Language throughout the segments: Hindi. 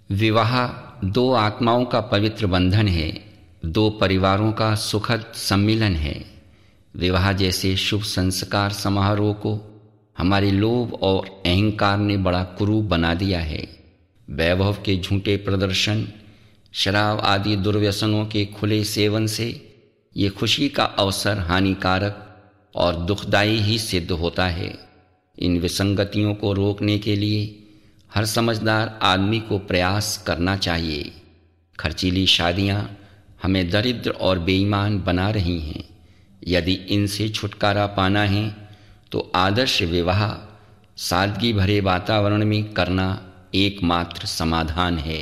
विवाह दो आत्माओं का पवित्र बंधन है, दो परिवारों का सुखद सम्मिलन है। विवाह जैसे शुभ संस्कार समारोह को हमारे लोभ और अहंकार ने बड़ा कुरूप बना दिया है। वैभव के झूठे प्रदर्शन, शराब आदि दुर्व्यसनों के खुले सेवन से ये खुशी का अवसर हानिकारक और दुखदायी ही सिद्ध होता है। इन विसंगतियों को रोकने के लिए हर समझदार आदमी को प्रयास करना चाहिए। खर्चीली शादियां हमें दरिद्र और बेईमान बना रही हैं। यदि इनसे छुटकारा पाना है तो आदर्श विवाह सादगी भरे वातावरण में करना एकमात्र समाधान है।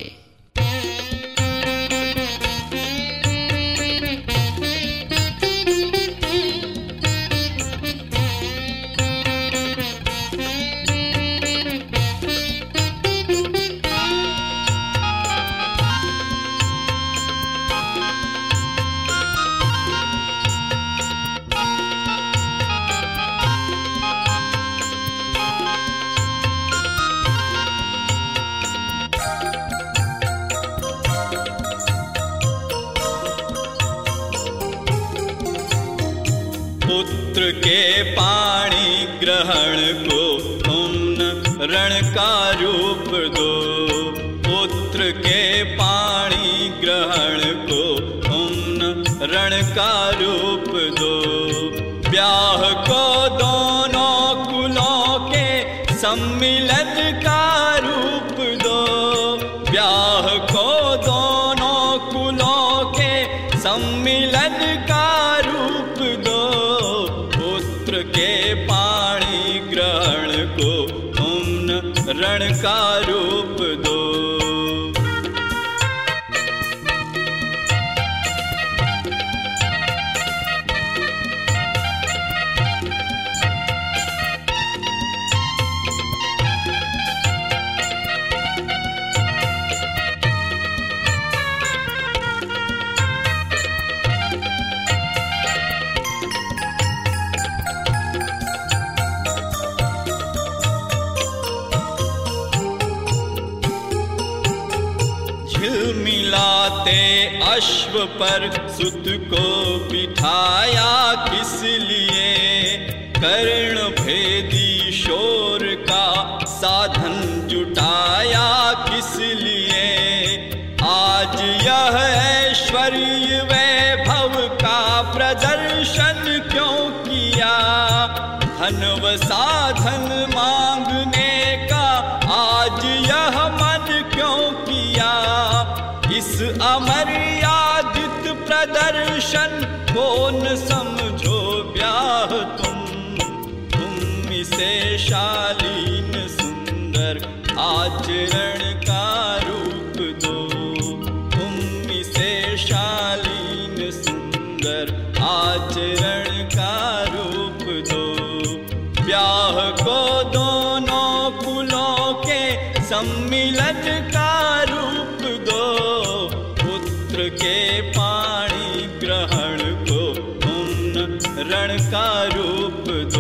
पुत्र के पाणी ग्रहण को तुम न रण का रूप दो। पुत्र के पाणी ग्रहण को तुम न रण का रूप दो। ब्याह को दोनों कुलों के सम्मिलन का रूप दो। ब्याह को दोनों कुलों के सम्मिलन का रूप दो। पुत्र के पाणी ग्रहण को तुम न रण का रूप दो। झिलमिलाते अश्व पर सुत को बिठाया किस लिए। कर्ण भेदी शोर का साधन जुटाया किस लिए। आज यह ऐश्वर्य वैभव का प्रदर्शन क्यों किया। धन व साधन मांगने का आज यह मन क्यों किया। इस अमर्यादित प्रदर्शन को न समझो ब्याह तुम इसे शालीन सुंदर आचरण का रूप दो। तुम इसे शालीन सुंदर आचरण का रूप दो। ब्याह को दोनों कुलों के सम्मिलन का रूप दो। पुत्र के पाणी ग्रहण को तुम न रण का रूप दो।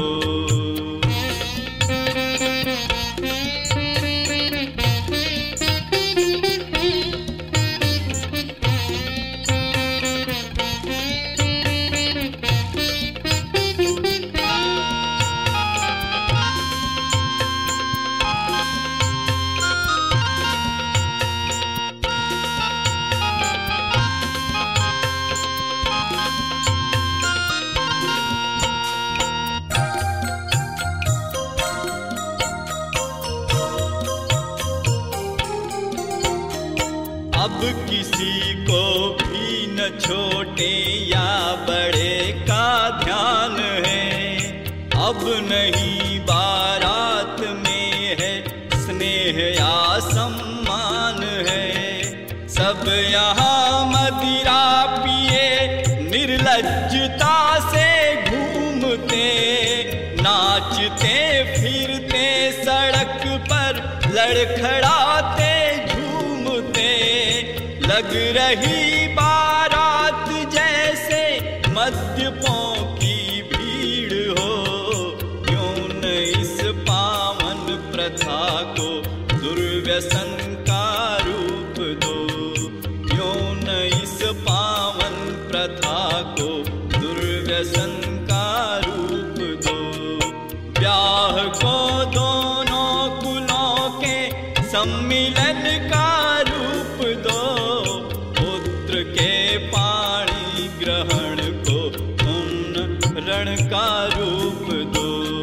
अब किसी को भी न छोटे या बड़े का ध्यान है। अब नहीं बारात में है स्नेह या सम्मान है। सब यहाँ मदिरा पिए निर्लज्जता से घूमते। नाचते फिरते सड़क पर लड़खड़ाते झूमते। लग रही बारात जैसे मद्यपों की भीड़ हो। क्यों न इस पावन प्रथा को दुर्व्यसन का रूप सम्मिलन का रूप दो, पुत्र के पाणी ग्रहण को तुम रण का रूप दो।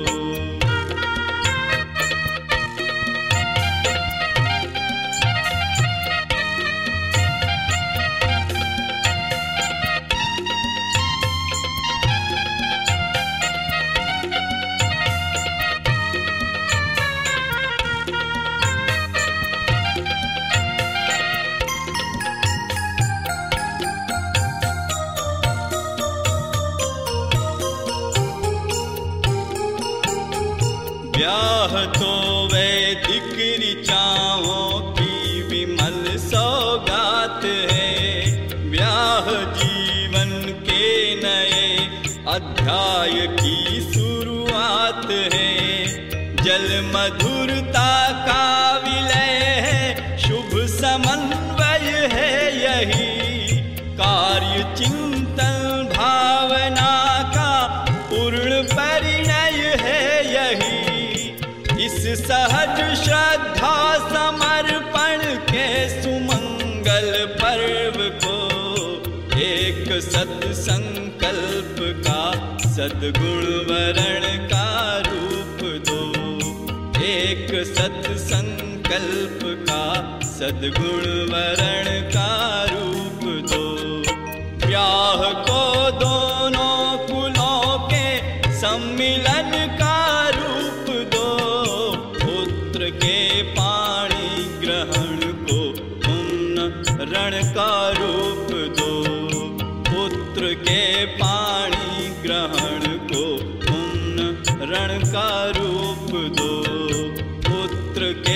ब्याह तो वैदिक ऋचाओं की विमल सौगात है, ब्याह जीवन के नए अध्याय की शुरुआत है। जल मधुरता का विलय है, शुभ समन्वय है यही, कार्य चिंतन भावना का पूर्ण परिणय है यही। इस सहज श्रद्धा समर्पण के सुमंगल पर्व को एक सत्संकल्प का सद्गुण वरण का रूप दो, एक सत्संकल्प का सद्गुण वरण का रूप दो। ब्याह को दोनों कुलों के सम्मिलन का रूप दो, पुत्र के पाणी ग्रहण को तुम रण का रूप दो, पुत्र के पाणी ग्रहण को तुम रण का रूप दो, पुत्र के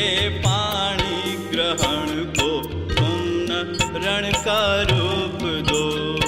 पाणी ग्रहण को तुम रण का रूप दो।